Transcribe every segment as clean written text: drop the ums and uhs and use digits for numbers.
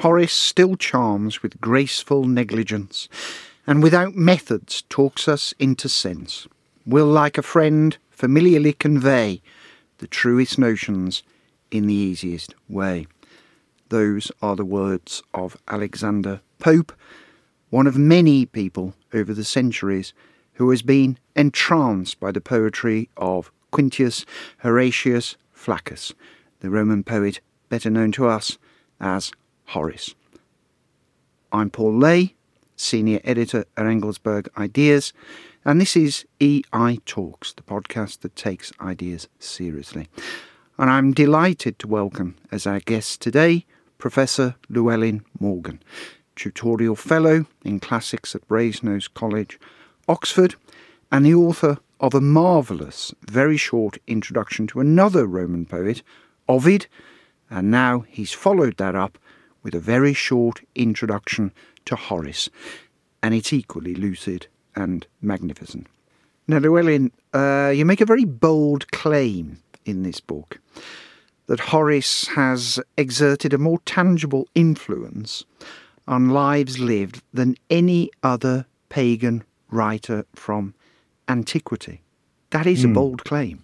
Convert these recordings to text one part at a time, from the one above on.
Horace still charms with graceful negligence, and without methods talks us into sense, will like a friend familiarly convey the truest notions in the easiest way. Those are the words of Alexander Pope, one of many people over the centuries who has been entranced by the poetry of Quintius Horatius Flaccus, the Roman poet better known to us as Horace. I'm Paul Lay, Senior Editor at Engelsberg Ideas, and this is EI Talks, the podcast that takes ideas seriously. And I'm delighted to welcome as our guest today Professor Llewellyn Morgan, Tutorial Fellow in Classics at Brasenose College, Oxford, and the author of a marvellous, very short introduction to another Roman poet, Ovid, and now he's followed that up with a very short introduction to Horace, and it's equally lucid and magnificent. Now, Llewellyn, you make a very bold claim in this book that Horace has exerted a more tangible influence on lives lived than any other pagan writer from antiquity. That is a bold claim.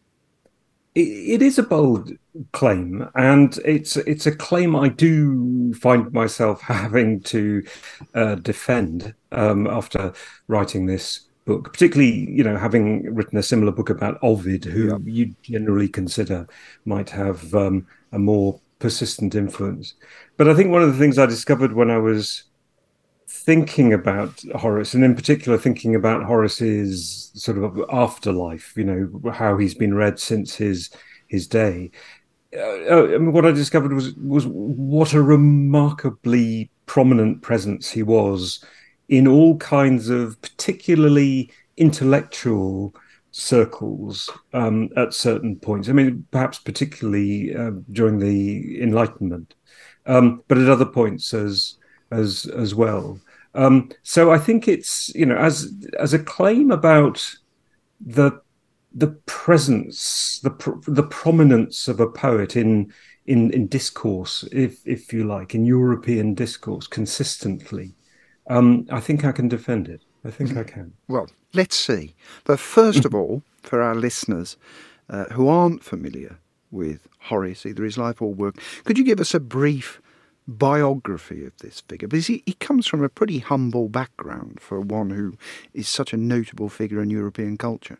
It is a bold claim, and it's a claim I do find myself having to defend after writing this book, particularly, having written a similar book about Ovid, who you generally consider might have a more persistent influence. But I think one of the things I discovered when I was thinking about Horace, and in particular thinking about Horace's sort of afterlife, how he's been read since his day, what I discovered was what a remarkably prominent presence he was in all kinds of particularly intellectual circles at certain points. I mean, perhaps particularly during the Enlightenment, but at other points as well. So I think it's, as a claim about the presence, the prominence of a poet in discourse, if you like, in European discourse consistently. I think I can defend it. I think I can. Well, let's see. But first of all, for our listeners who aren't familiar with Horace, either his life or work, could you give us a brief biography of this figure? Because he comes from a pretty humble background for one who is such a notable figure in European culture.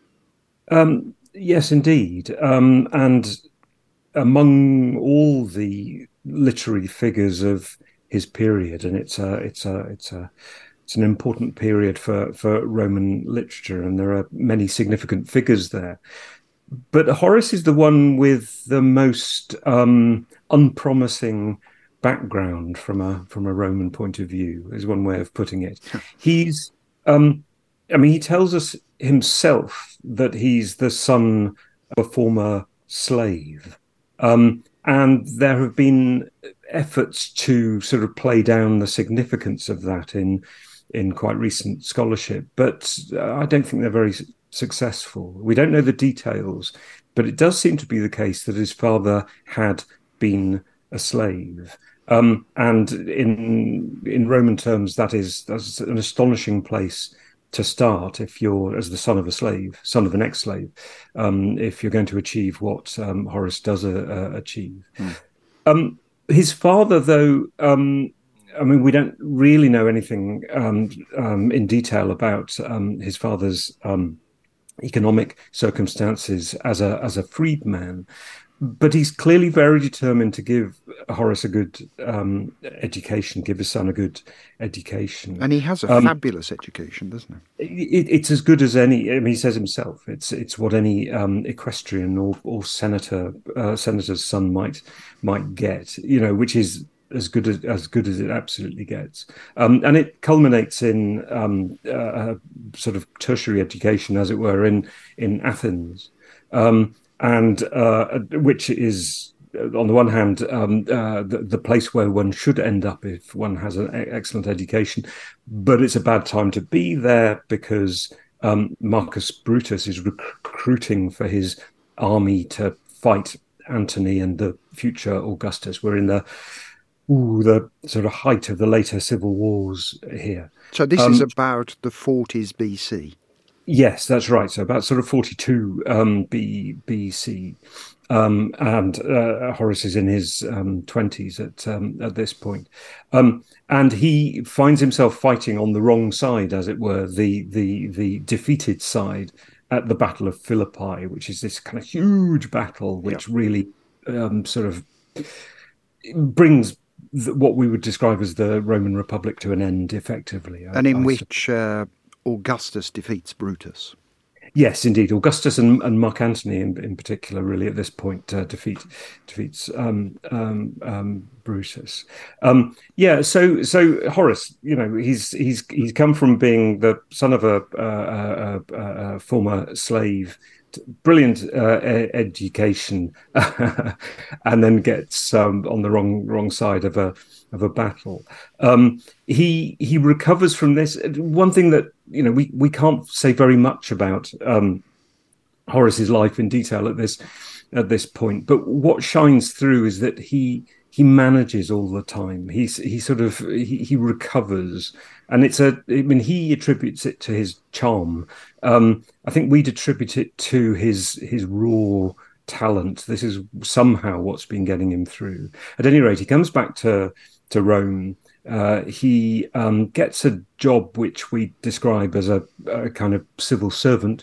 Yes, indeed. And among all the literary figures of his period, and it's an important period for Roman literature, and there are many significant figures there. But Horace is the one with the most unpromising background from a Roman point of view, is one way of putting it. He's, he tells us himself that he's the son of a former slave. And there have been efforts to sort of play down the significance of that in quite recent scholarship, but I don't think they're very successful. We don't know the details, but it does seem to be the case that his father had been a slave. And in Roman terms, that's an astonishing place to start if you're, as the son of a slave, son of an ex-slave, if you're going to achieve what Horace does achieve. His father, though, we don't really know anything in detail about his father's economic circumstances as a freedman. But he's clearly very determined to give Horace a good education, give his son a good education. And he has a fabulous education, doesn't he? It's as good as any. I mean, he says himself, it's what any equestrian or senator's son might get, which is as good as it absolutely gets. And it culminates in a sort of tertiary education, as it were, in Athens. And which is, on the one hand, the place where one should end up if one has an excellent education, but it's a bad time to be there because Marcus Brutus is recruiting for his army to fight Antony and the future Augustus. We're in the the sort of height of the later civil wars here. So this is about the 40s BC. Yes, that's right. So about sort of 42 BC, and Horace is in his 20s at this point, and he finds himself fighting on the wrong side, as it were, the defeated side at the Battle of Philippi, which is this kind of huge battle, which really sort of brings what we would describe as the Roman Republic to an end, effectively, and in which Augustus defeats Brutus. Yes, indeed. Augustus and Mark Antony, in particular, really at this point defeats Brutus. So Horace, he's come from being the son of a former slave, brilliant education, and then gets on the wrong side of a battle. He recovers from this. One thing that we can't say very much about Horace's life in detail at this point, but what shines through is that he manages all the time. He recovers, and he attributes it to his charm. I think we'd attribute it to his raw talent. This is somehow what's been getting him through. At any rate, he comes back to Rome. He gets a job which we describe as a kind of civil servant.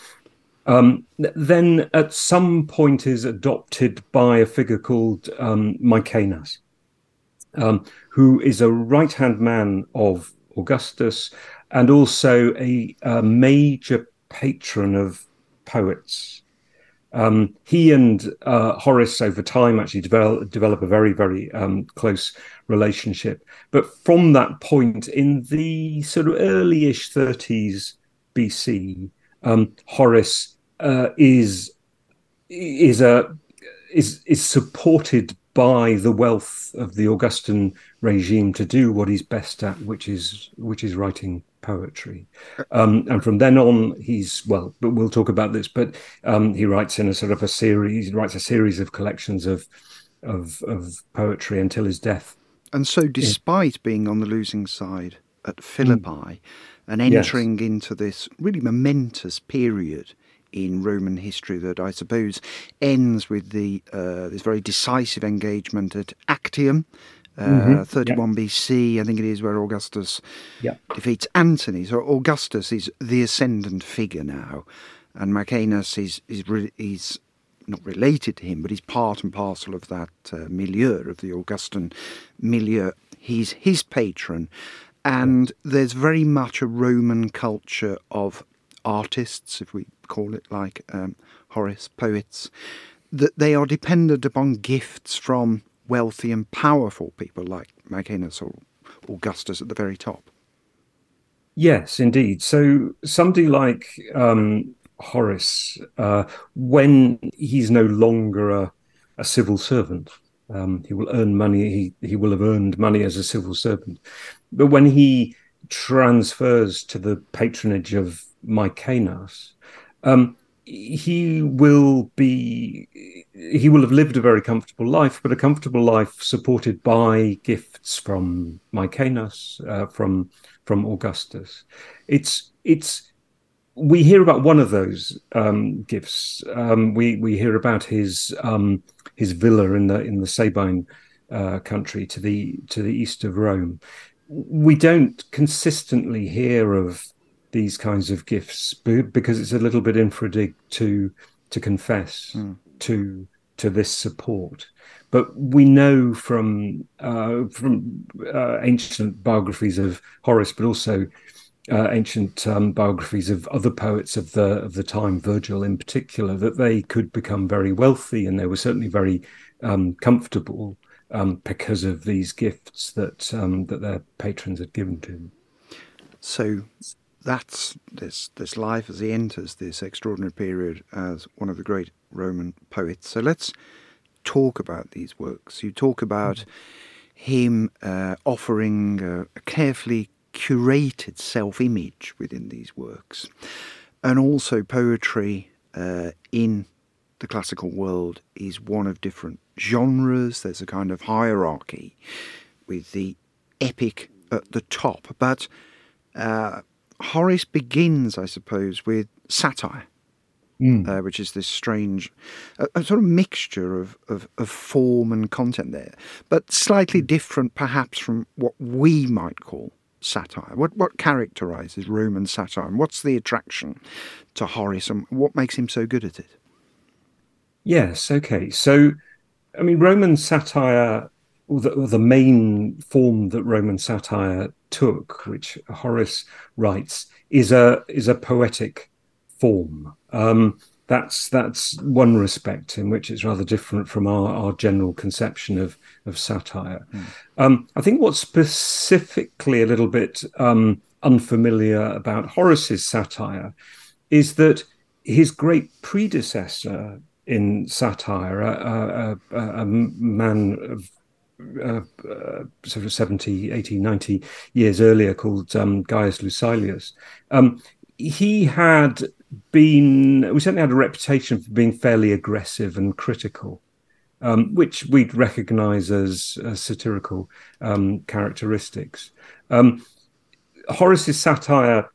Then at some point is adopted by a figure called Maecenas, who is a right-hand man of Augustus and also a major patron of poets. He and Horace over time actually develop a very, very close relationship. But from that point, in the sort of early-ish 30s BC, Horace is supported by the wealth of the Augustan regime to do what he's best at, which is writing poetry. And from then on, but we'll talk about this, but he writes in a series of collections of poetry until his death. And so despite being on the losing side at Philippi and entering into this really momentous period in Roman history that I suppose ends with this very decisive engagement at Actium, 31 BC, I think it is, where Augustus defeats Antony. So Augustus is the ascendant figure now, and Maecenas is not related to him, but he's part and parcel of that milieu, of the Augustan milieu. He's his patron, and there's very much a Roman culture of artists, if we call it like Horace, poets, that they are dependent upon gifts from wealthy and powerful people like Maecenas or Augustus at the very top. Yes, indeed. So somebody like Horace, when he's no longer a civil servant, he will earn money. He will have earned money as a civil servant. But when he transfers to the patronage of Maecenas, he will have lived a very comfortable life, but a comfortable life supported by gifts from Maecenas, from Augustus. We hear about one of those gifts. We hear about his villa in the Sabine country to the east of Rome. We don't consistently hear of these kinds of gifts because it's a little bit infra-dig to confess to this support. But we know from ancient biographies of Horace, but also ancient biographies of other poets of the time, Virgil in particular, that they could become very wealthy, and they were certainly very comfortable because of these gifts that their patrons had given to them. So that's this life as he enters this extraordinary period as one of the great Roman poets. So let's talk about these works. You talk about him offering a carefully curated self-image within these works, and also poetry in the classical world is one of different genres. There's a kind of hierarchy with the epic at the top. But Horace begins, I suppose, with satire, which is this strange, a sort of mixture of form and content there, but slightly different perhaps from what we might call satire. What characterises Roman satire, and what's the attraction to Horace, and what makes him so good at it? Yes, okay. So, I mean, Roman satire, or the main form that Roman satire took, which Horace writes, is a poetic form. That's one respect in which it's rather different from our general conception of satire. I think what's specifically a little bit unfamiliar about Horace's satire is that his great predecessor in satire, a man of sort of 70, 80, 90 years earlier, called Gaius Lucilius, we certainly had a reputation for being fairly aggressive and critical, which we'd recognize as satirical characteristics. Horace's satire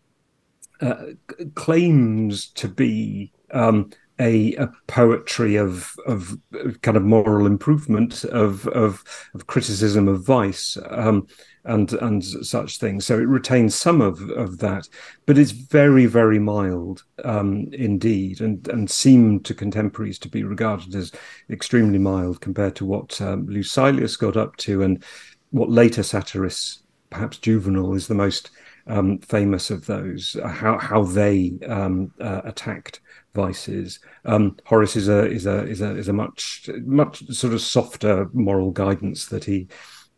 claims to be a poetry of kind of moral improvement, of criticism of vice, and such things. So it retains some of that, but it's very, very mild indeed, and seemed to contemporaries to be regarded as extremely mild compared to what Lucilius got up to, and what later satirists, perhaps Juvenal is the most famous of those, how they attacked vices. Horace is a much sort of softer moral guidance that he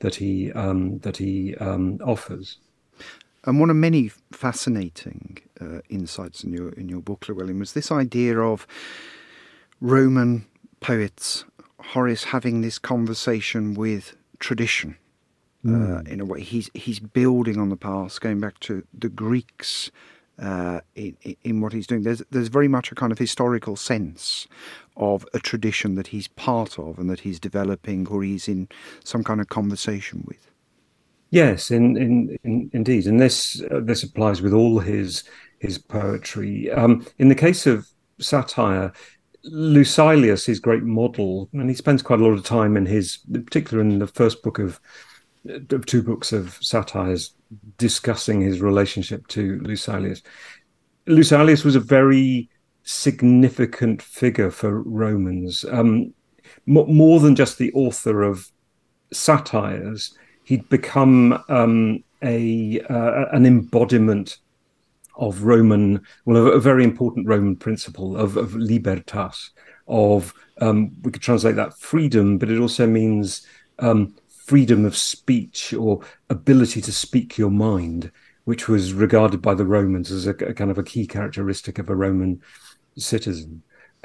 offers. And one of many fascinating insights in your book, Llewellyn, was this idea of Roman poets, Horace having this conversation with tradition. In a way, he's building on the past, going back to the Greeks in what he's doing. There's very much a kind of historical sense of a tradition that he's part of and that he's developing, or he's in some kind of conversation with. Yes, indeed, and this applies with all his poetry. In the case of satire, Lucilius, his great model, and he spends quite a lot of time particularly in the first book of two books of satires, discussing his relationship to Lucilius. Lucilius was a very significant figure for Romans, more than just the author of satires. He'd become an embodiment of a very important Roman principle of libertas, we could translate that freedom, but it also means freedom of speech, or ability to speak your mind, which was regarded by the Romans as a kind of a key characteristic of a Roman citizen.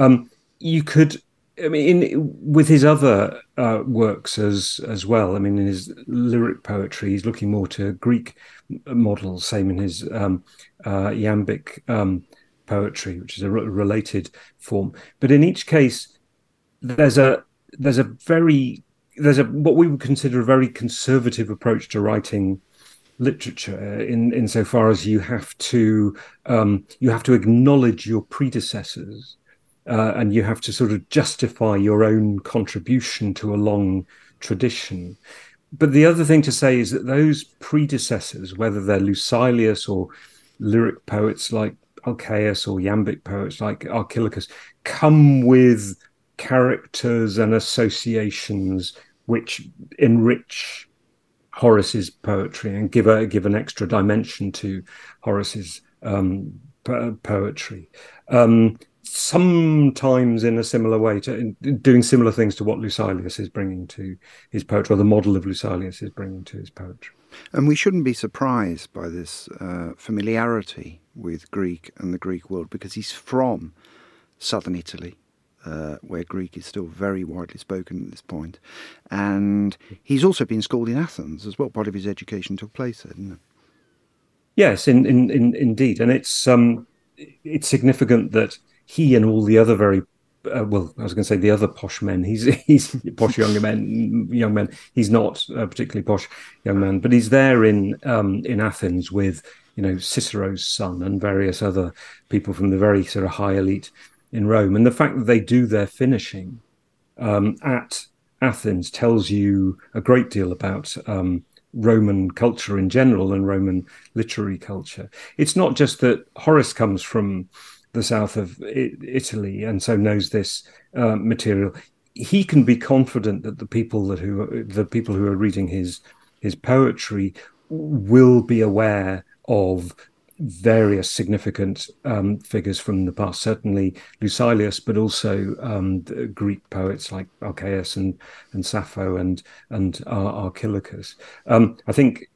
With his other works as well. I mean, in his lyric poetry, he's looking more to Greek models. Same in his iambic poetry, which is a related form. But in each case, there's what we would consider a very conservative approach to writing literature, insofar as you have to acknowledge your predecessors, and you have to sort of justify your own contribution to a long tradition. But the other thing to say is that those predecessors, whether they're Lucilius or lyric poets like Alcaeus or iambic poets like Archilochus, come with characters and associations which enrich Horace's poetry and give an extra dimension to Horace's poetry. Sometimes in a similar way, doing similar things to what Lucilius is bringing to his poetry, or the model of Lucilius is bringing to his poetry. And we shouldn't be surprised by this familiarity with Greek and the Greek world, because he's from southern Italy, where Greek is still very widely spoken at this point. And he's also been schooled in Athens as well. Part of his education took place there, didn't it? Yes, indeed. And it's significant that he and all the other very well, I was going to say the other posh men. He's posh younger men, young men. He's not a particularly posh young man, but he's there in Athens with Cicero's son and various other people from the very sort of high elite in Rome. And the fact that they do their finishing at Athens tells you a great deal about Roman culture in general and Roman literary culture. It's not just that Horace comes from the south of Italy and so knows this material. He can be confident that the people who are reading his poetry will be aware of various significant figures from the past, certainly Lucilius, but also the Greek poets like Archaeus and Sappho and Archilochus. I think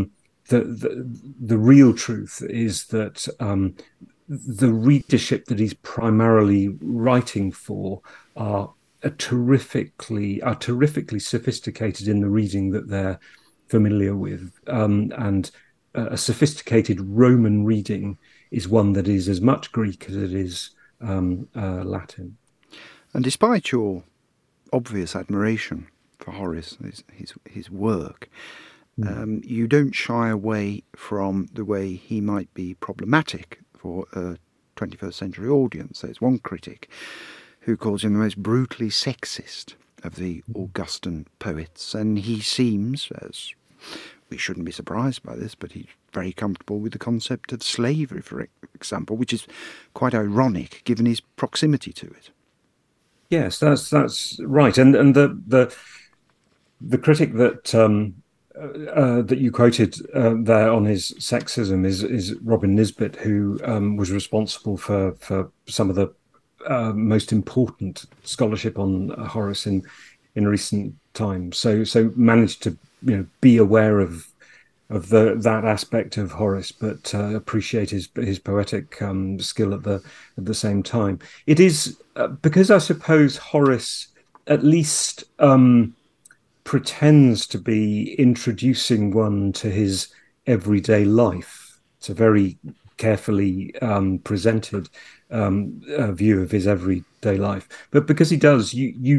the real truth is that the readership that he's primarily writing for are terrifically sophisticated in the reading that they're familiar with, and a sophisticated Roman reading is one that is as much Greek as it is Latin. And despite your obvious admiration for Horace, his work, you don't shy away from the way he might be problematic for a 21st century audience. There's one critic who calls him the most brutally sexist of the Augustan poets, and he seems, as we shouldn't be surprised by this, but he's very comfortable with the concept of slavery, for example, which is quite ironic given his proximity to it. Yes, that's right, and the critic that that you quoted there on his sexism is Robin Nisbet, who was responsible for some of the most important scholarship on Horace in recent times. So managed to be aware of that aspect of Horace, but appreciate his poetic skill at the same time. It is because I suppose Horace at least pretends to be introducing one to his everyday life. It's a very carefully presented view of his everyday life, but because he does, you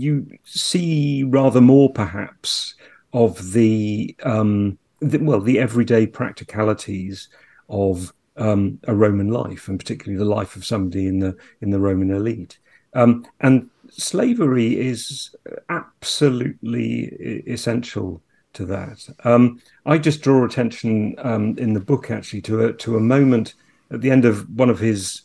see rather more perhaps of the everyday practicalities of a Roman life, and particularly the life of somebody in the Roman elite. And slavery is absolutely essential to that. I just draw attention in the book actually to a moment at the end of one of his,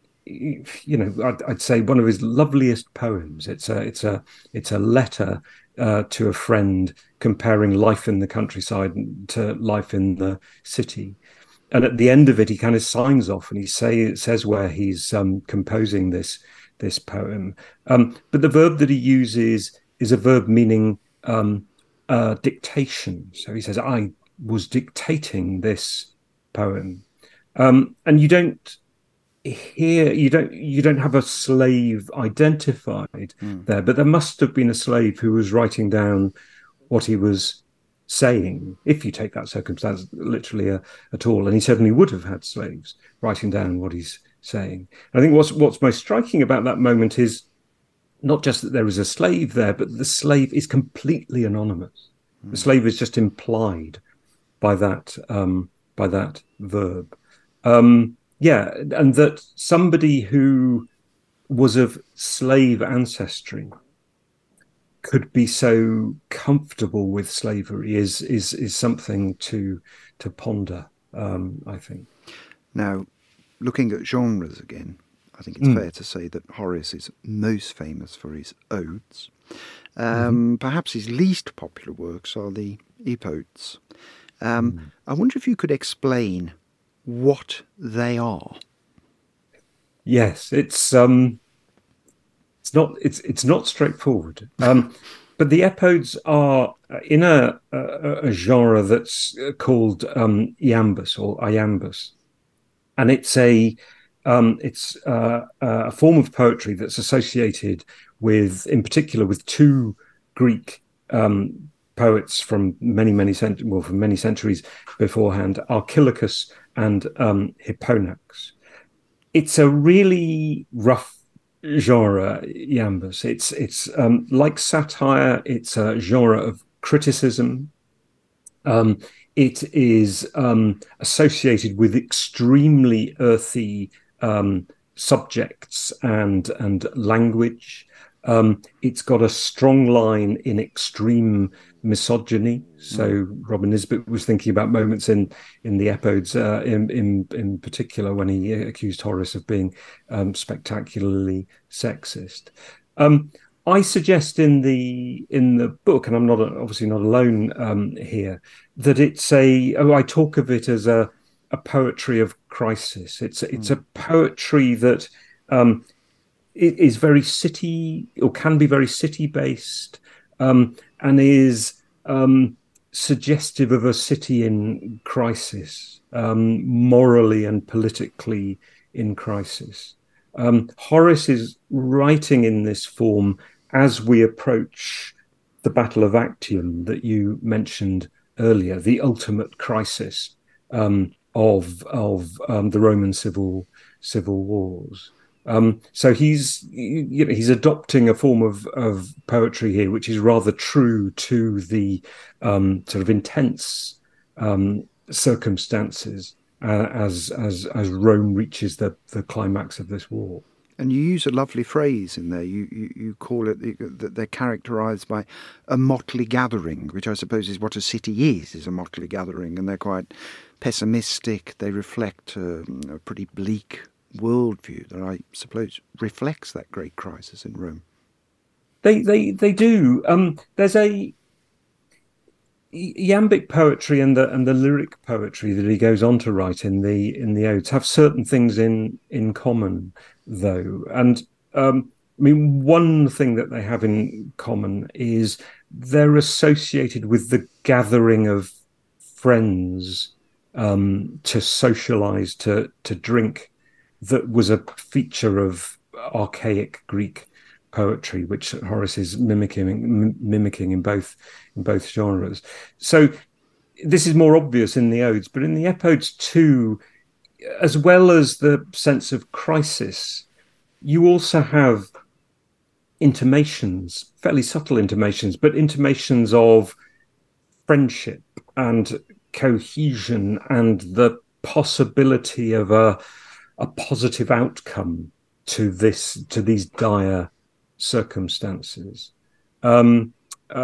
I'd say one of his loveliest poems. It's a letter to a friend comparing life in the countryside to life in the city. And at the end of it, he kind of signs off and he says where he's composing this poem. But the verb that he uses is a verb meaning dictation. So he says, I was dictating this poem. And you don't have a slave identified there, but there must have been a slave who was writing down what he was saying, if you take that circumstance literally at all. And he certainly would have had slaves writing down what he's saying. And I think what's most striking about that moment is not just that there is a slave there, but the slave is completely anonymous. The slave is just implied by that verb. And that somebody who was of slave ancestry could be so comfortable with slavery is something to ponder, I think. Now, looking at genres again, I think it's fair to say that Horace is most famous for his odes. Perhaps his least popular works are the epodes. I wonder if you could explain what they are. Yes, it's not straightforward. But the epodes are in a genre that's called iambus or iambus, and it's a form of poetry that's associated with, in particular, with two Greek poets from many centuries beforehand, Archilochus and Hipponax. It's a really rough genre, Iambus. It's like satire. It's a genre of criticism. Um, it is associated with extremely earthy subjects and language. It's got a strong line in extreme misogyny. So Robin Nisbet was thinking about moments in the epodes, in particular, when he accused Horace of being spectacularly sexist. I suggest in the book, and I'm not obviously not alone here, that I talk of it as a poetry of crisis. It's a poetry that it is very city, or can be very city based, and is suggestive of a city in crisis, morally and politically in crisis. Horace is writing in this form as we approach the Battle of Actium that you mentioned earlier, the ultimate crisis of the Roman civil wars. So he's adopting a form of poetry here, which is rather true to the sort of intense circumstances as Rome reaches the climax of this war. And you use a lovely phrase in there. You call it that they're characterised by a motley gathering, which I suppose is what a city is a motley gathering, and they're quite pessimistic. They reflect a pretty bleak worldview that I suppose reflects that great crisis in Rome. They do. There's a iambic poetry and the lyric poetry that he goes on to write in the odes have certain things in common, though. And I mean, one thing that they have in common is they're associated with the gathering of friends to socialize, to drink, that was a feature of archaic Greek poetry, which Horace is mimicking in both genres. So this is more obvious in the odes, but in the epodes too, as well as the sense of crisis, you also have intimations, fairly subtle intimations, but intimations of friendship and cohesion and the possibility of a positive outcome to these dire circumstances. And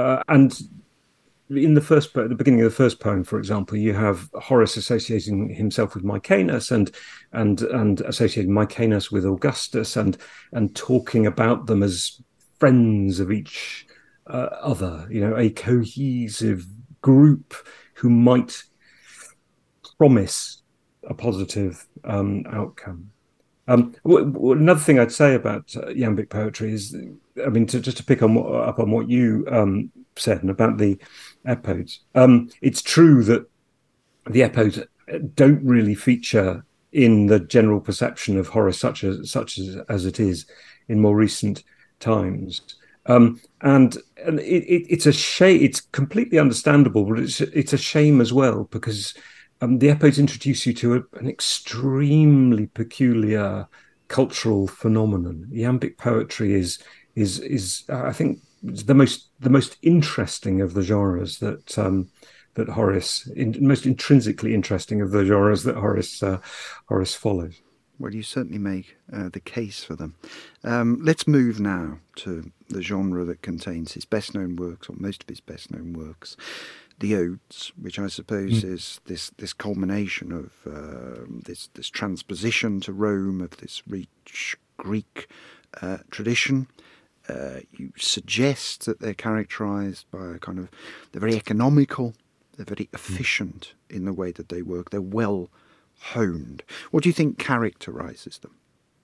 in at the beginning of the first poem, for example, you have Horace associating himself with Mycanus and associating Mycanus with Augustus and talking about them as friends of each other, a cohesive group who might promise a positive outcome. Another thing I'd say about iambic poetry is, I mean, just to pick up on what you said and about the epodes, it's true that the epodes don't really feature in the general perception of Horace, such as it is in more recent times. And it's a shame. It's completely understandable, but it's a shame as well, because the epodes introduce you to an extremely peculiar cultural phenomenon. Iambic poetry is I think the most interesting of the genres that Horace, most intrinsically interesting of the genres that Horace follows. Well, you certainly make the case for them. Let's move now to the genre that contains his best-known works, or most of his best-known works, the odes, which I suppose is this culmination of this transposition to Rome of this rich Greek tradition. You suggest that they're characterised by a kind of, they're very economical, they're very efficient in the way that they work, they're well honed. What do you think characterises them?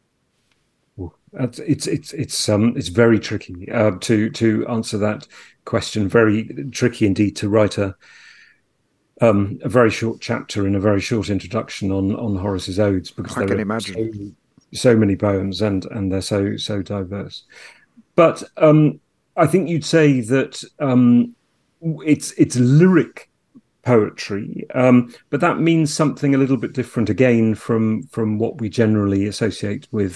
It's very tricky to answer that question. Very tricky indeed to write a very short chapter in a very short introduction on Horace's odes, because I can imagine so many poems and they're so diverse. But I think you'd say that it's lyric poetry, but that means something a little bit different again from what we generally associate with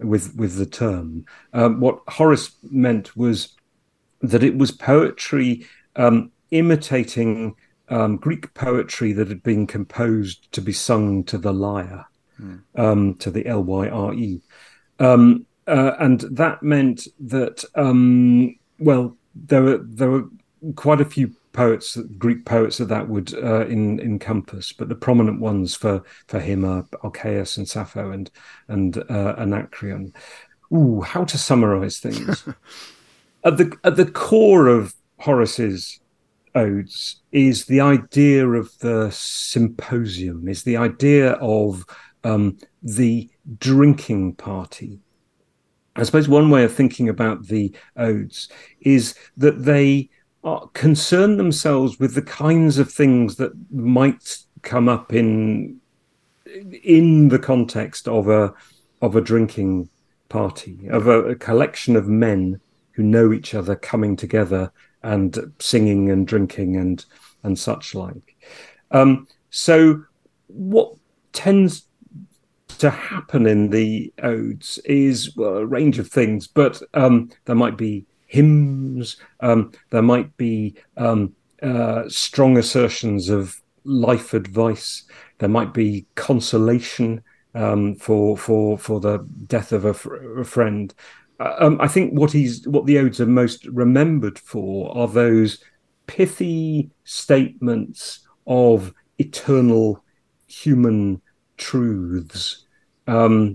with the term. What Horace meant was that it was poetry imitating Greek poetry that had been composed to be sung to the lyre, to the lyre. And that meant that, well, there were quite a few poets, Greek poets, that would encompass, but the prominent ones for him are Alcaeus and Sappho and Anacreon. Ooh, how to summarize things? At the core of Horace's odes is the idea of the symposium, is the idea of the drinking party. I suppose one way of thinking about the odes is that they concern themselves with the kinds of things that might come up in the context of a drinking party, of a collection of men who know each other coming together and singing and drinking and such like. So what tends to happen in the odes is, well, a range of things, but there might be hymns, there might be strong assertions of life advice, there might be consolation for the death of a friend. I think what the odes are most remembered for are those pithy statements of eternal human truths, those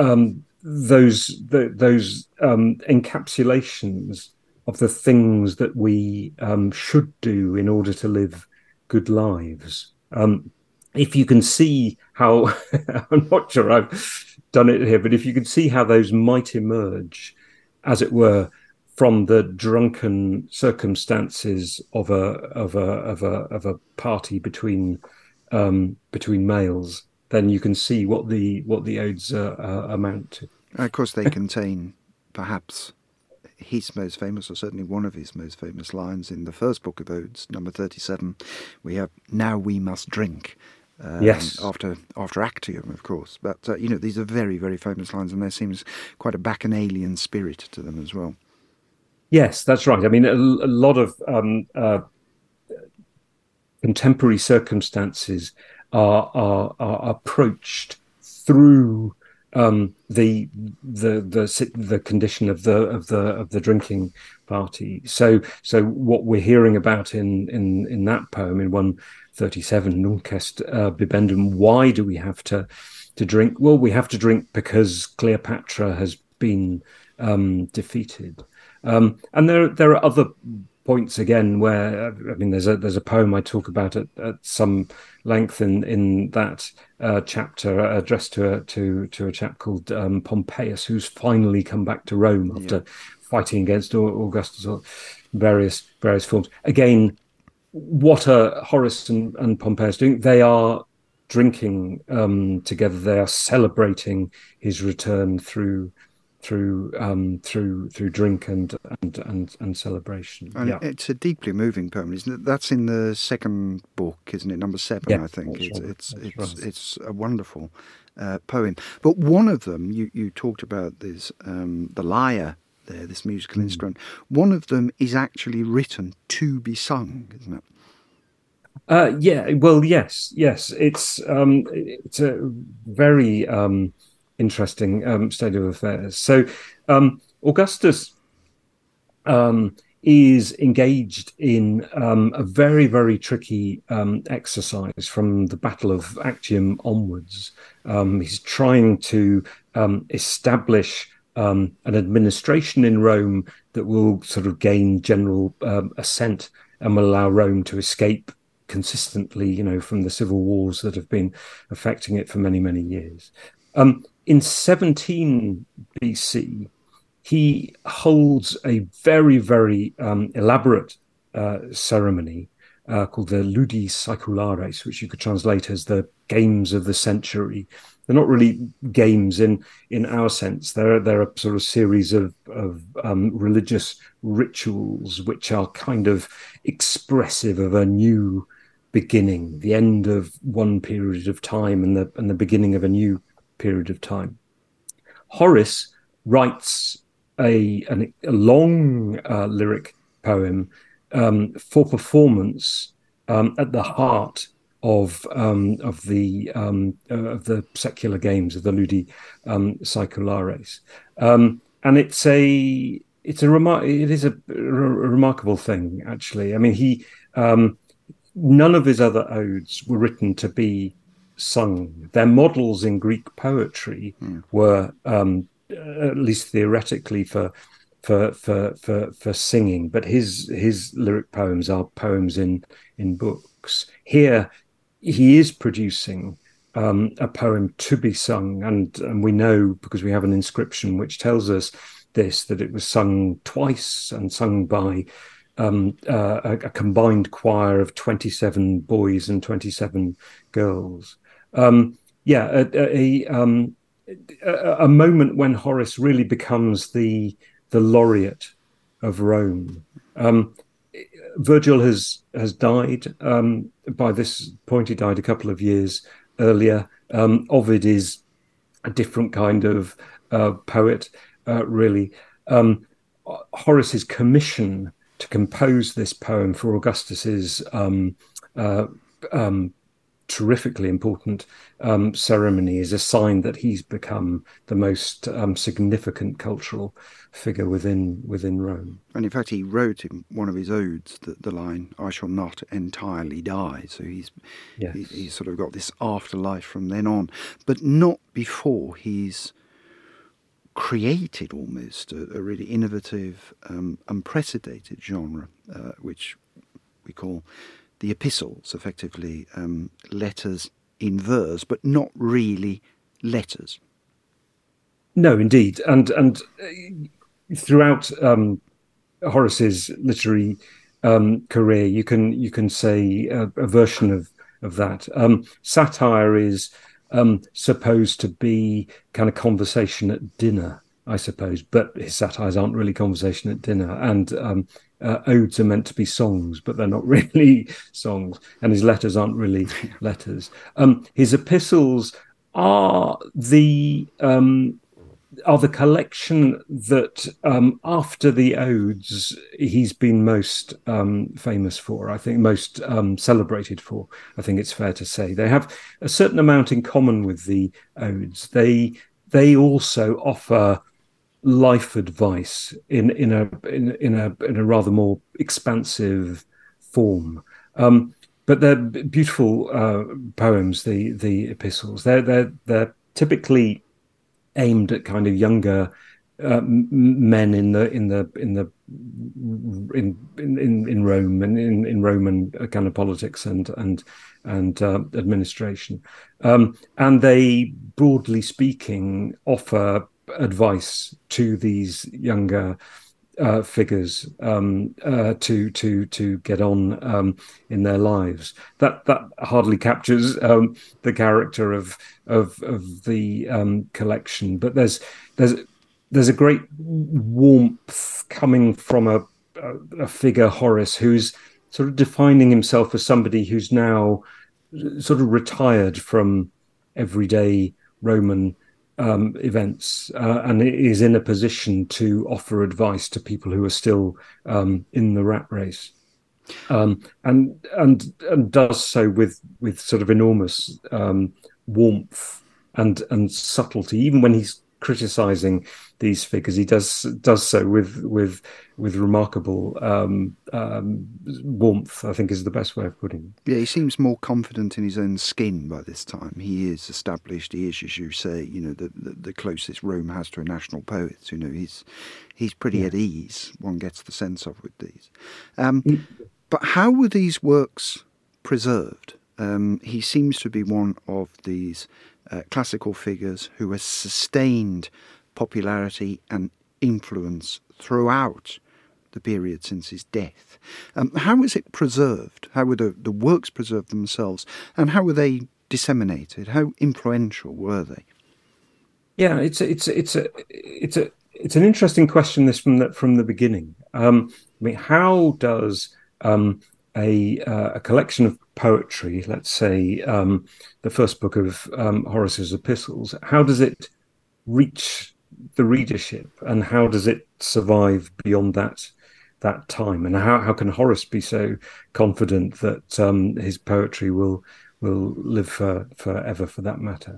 encapsulations of the things that we should do in order to live good lives. If you can see how, I'm not sure I've done it here, but if you can see how those might emerge, as it were, from the drunken circumstances of a party between males, then you can see what the odes amount to. Of course, they contain perhaps his most famous, or certainly one of his most famous lines in the first book of odes, number 37. We have "Now we must drink." Yes. After Actium, of course. But, these are very, very famous lines, and there seems quite a bacchanalian spirit to them as well. Yes, that's right. I mean, a lot of contemporary circumstances are approached through the condition of the drinking party. So what we're hearing about in that poem, in 137, Nunc est bibendum, why do we have to drink? Well, we have to drink because Cleopatra has been defeated. And there are other points again where, I mean, there's a poem I talk about at some length in that chapter, addressed to a chap called Pompeius, who's finally come back to Rome after fighting against Augustus or various forms. Again, what are Horace and Pompeius doing? They are drinking together. They are celebrating his return through drink and celebration. And it's a deeply moving poem, isn't it? That's in the second book, isn't it? Number 7, I think. It's a wonderful poem. But one of them, you talked about this, the lyre there, this musical instrument. One of them is actually written to be sung, isn't it? Yes. It's a very interesting state of affairs. So Augustus is engaged in a very, very tricky exercise from the Battle of Actium onwards. He's trying to establish an administration in Rome that will sort of gain general assent and will allow Rome to escape consistently, from the civil wars that have been affecting it for many, many years. In 17 BC, he holds a very, very elaborate ceremony called the Ludi Saeculares, which you could translate as the Games of the Century. They're not really games in our sense. They're a sort of series of religious rituals which are kind of expressive of a new beginning, the end of one period of time and the beginning of a new period of time. Horace writes a long lyric poem for performance at the heart of the secular games, of the Ludi Saeculares, and it is a remarkable thing, actually. I mean, none of his other odes were written to be sung. Their models in Greek poetry were, at least theoretically, for singing. But his lyric poems are poems in books. Here, he is producing a poem to be sung, and we know, because we have an inscription which tells us this, that it was sung twice, and sung by a combined choir of 27 boys and 27 girls. A moment when Horace really becomes the laureate of Rome. Virgil has died. By this point, he died a couple of years earlier. Ovid is a different kind of poet, really. Horace's commission to compose this poem for Augustus's terrifically important ceremony is a sign that he's become the most significant cultural figure within Rome. And in fact, he wrote in one of his odes the line, "I shall not entirely die." So he's sort of got this afterlife from then on, but not before he's created almost a really innovative, unprecedented genre, which we call the epistles, effectively letters in verse, but not really letters. No, indeed, and throughout Horace's literary career, you can say a version of that. Satire is supposed to be kind of conversation at dinner, I suppose, but his satires aren't really conversation at dinner, and odes are meant to be songs, but they're not really songs, and his letters aren't really letters. His epistles are the collection that, after the odes, he's been most famous for, I think, most celebrated for, I think it's fair to say. They have a certain amount in common with the odes. They also offer life advice in a rather more expansive form. But they're beautiful poems, the epistles. They're typically aimed at kind of younger men in Rome and in Roman kind of politics and administration, and they, broadly speaking, offer advice to these younger figures to get on in their lives. That hardly captures the character of the collection, but there's a great warmth coming from a figure, Horace, who's sort of defining himself as somebody who's now sort of retired from everyday Roman events, and is in a position to offer advice to people who are still in the rat race, and does so with sort of enormous warmth and subtlety. Even when he's criticizing these figures, he does so with remarkable warmth, I think is the best way of putting it. Yeah, he seems more confident in his own skin by this time. He is established. He is, as you say, the closest Rome has to a national poet. He's pretty at ease. One gets the sense of with these. But how were these works preserved? He seems to be one of these classical figures who has sustained popularity and influence throughout the period since his death. How was it preserved? How were the works preserved themselves, and how were they disseminated? How influential were they? Yeah, it's an interesting question, this from the beginning. I mean, how does a collection of poetry, let's say the first book of Horace's epistles, how does it reach the readership, and how does it survive beyond that time, and how can Horace be so confident that his poetry will live forever, for that matter?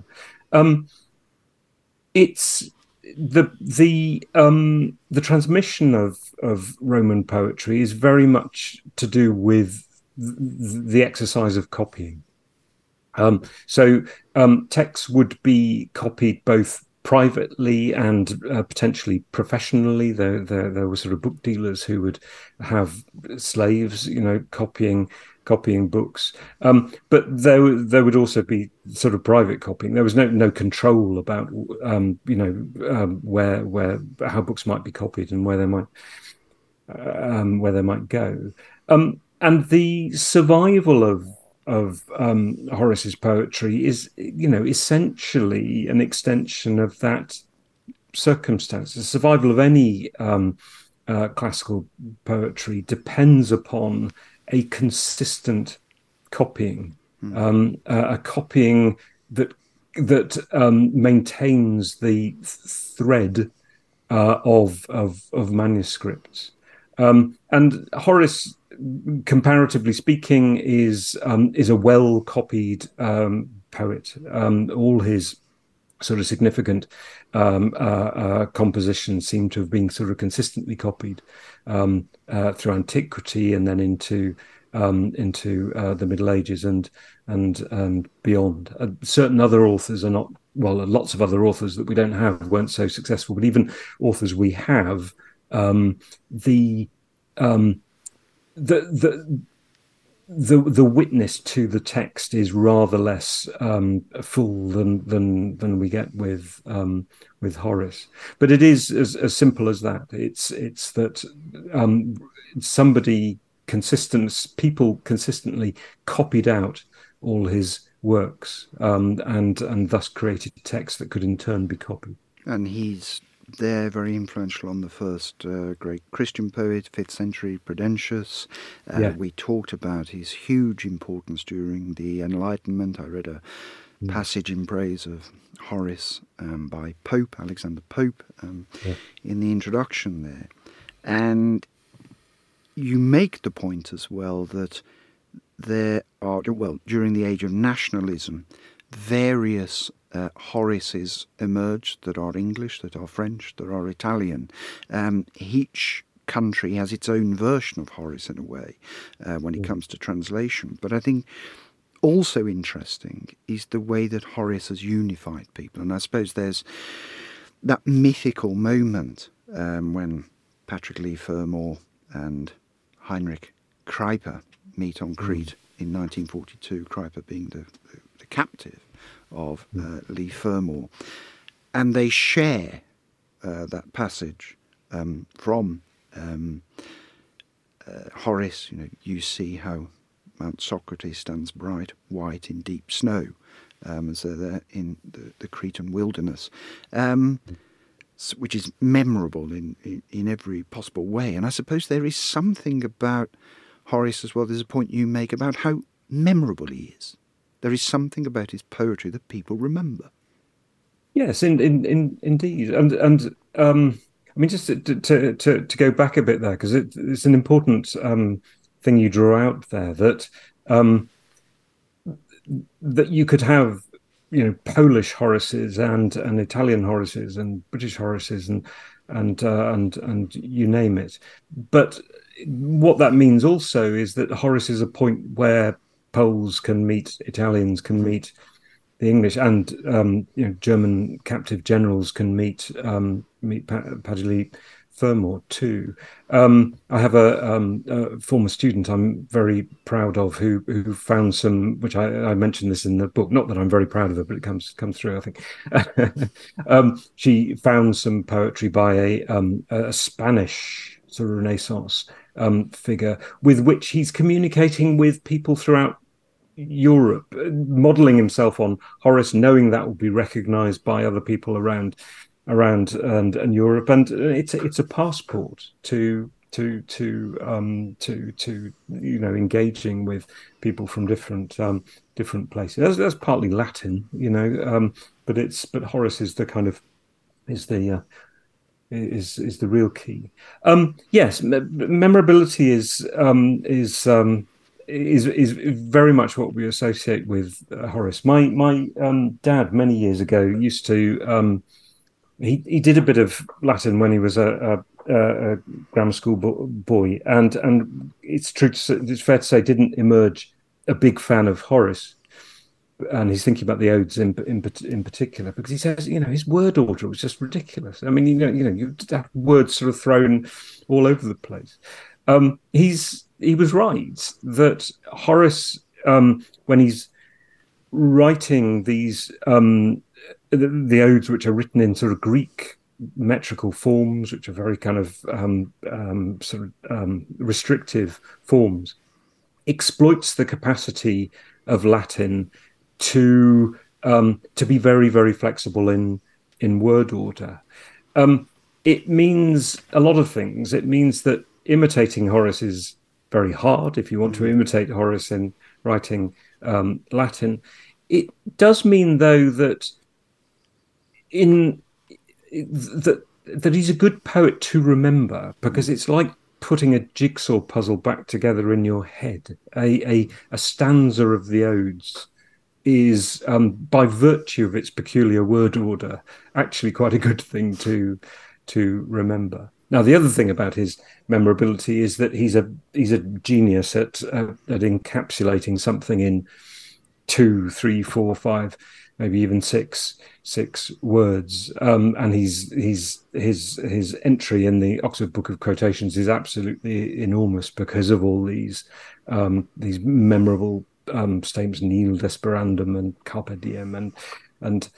It's the transmission of Roman poetry is very much to do with the exercise of copying. So texts would be copied both privately and potentially professionally. There were sort of book dealers who would have slaves, copying books. But there would also be sort of private copying. There was no control about where how books might be copied and where they might go. And the survival of Horace's poetry is, essentially an extension of that circumstance. The survival of any classical poetry depends upon a consistent copying, a copying that maintains the thread of manuscripts. And Horace, comparatively speaking, is a well copied poet. All his sort of significant compositions seem to have been sort of consistently copied through antiquity and then into the Middle Ages and beyond. Certain other authors are not, well, lots of other authors that we don't have weren't so successful, but even authors we have, the witness to the text is rather less full than we get with Horace. But it is as simple as that. It's that people consistently copied out all his works and thus created text that could in turn be copied. And he's there very influential on the first great Christian poet, 5th century, Prudentius. We talked about his huge importance during the Enlightenment. I read a passage in praise of Horace by Alexander Pope, in the introduction there. And you make the point as well that there are, during the age of nationalism, various Horaces emerged that are English, that are French, that are Italian. Each country has its own version of Horace in a way when it comes to translation. But I think also interesting is the way that Horace has unified people. And I suppose there's that mythical moment when Patrick Leigh Fermor and Heinrich Kuyper meet on Crete in 1942, Kuyper being the captive of Leigh Fermor, and they share that passage from Horace. You see how Mount Socrates stands bright white in deep snow, as they're there in the Cretan wilderness, which is memorable in every possible way. And I suppose there is something about Horace as well. There's a point you make about how memorable he is. There is something about his poetry that people remember. Yes, indeed, and I mean, just to go back a bit there, because it's an important thing you draw out there, that that you could have, Polish Horaces and Italian Horaces and British Horaces and you name it, but what that means also is that Horace is a point where Poles can meet, Italians can meet the English, and German captive generals can meet Patrick Leigh Fermor too. I have a former student I'm very proud of who found some, which I mentioned this in the book. Not that I'm very proud of her, but it comes through, I think. She found some poetry by a Spanish sort of Renaissance figure with which he's communicating with people throughout Europe, modelling himself on Horace, knowing that will be recognised by other people around and Europe, and it's a passport to engaging with people from different places. That's partly Latin, but Horace is the kind of is the real key. Yes, memorability is very much what we associate with Horace. My dad many years ago used to he did a bit of Latin when he was a grammar school boy, and it's fair to say didn't emerge a big fan of Horace. And he's thinking about the odes in particular because he says, his word order was just ridiculous. I mean, you have words sort of thrown all over the place. He was right that Horace, when he's writing these the odes, which are written in sort of Greek metrical forms, which are very kind of restrictive forms, exploits the capacity of Latin to be very, very flexible in word order. It means a lot of things. It means that imitating Horace is very hard if you want to imitate Horace in writing Latin. It does mean, though, that that he's a good poet to remember, because it's like putting a jigsaw puzzle back together in your head. A stanza of the odes is, by virtue of its peculiar word order, actually quite a good thing to remember. Now, the other thing about his memorability is that he's a genius at encapsulating something in 2, 3, 4, 5, maybe even six words. And his entry in the Oxford Book of Quotations is absolutely enormous because of all these memorable statements, nihil desperandum and carpe diem and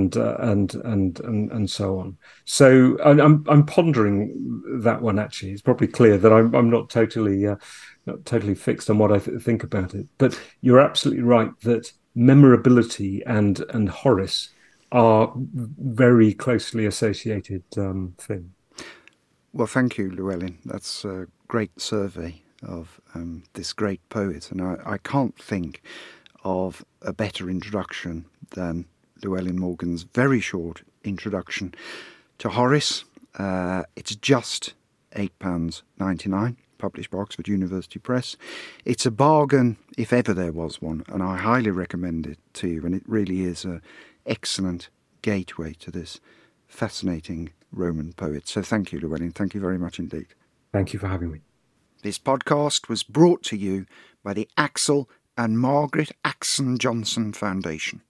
so on. So I'm pondering that one. Actually, it's probably clear that I'm not totally fixed on what I think about it. But you're absolutely right that memorability and Horace are very closely associated things. Well, thank you, Llewellyn. That's a great survey of this great poet, and I can't think of a better introduction than Llewellyn Morgan's very short introduction to Horace. It's just £8.99, published by Oxford University Press. It's a bargain if ever there was one, and I highly recommend it to you, and it really is an excellent gateway to this fascinating Roman poet. So thank you, Llewellyn. Thank you very much indeed. Thank you for having me. This podcast was brought to you by the Axel and Margaret Axon Johnson Foundation.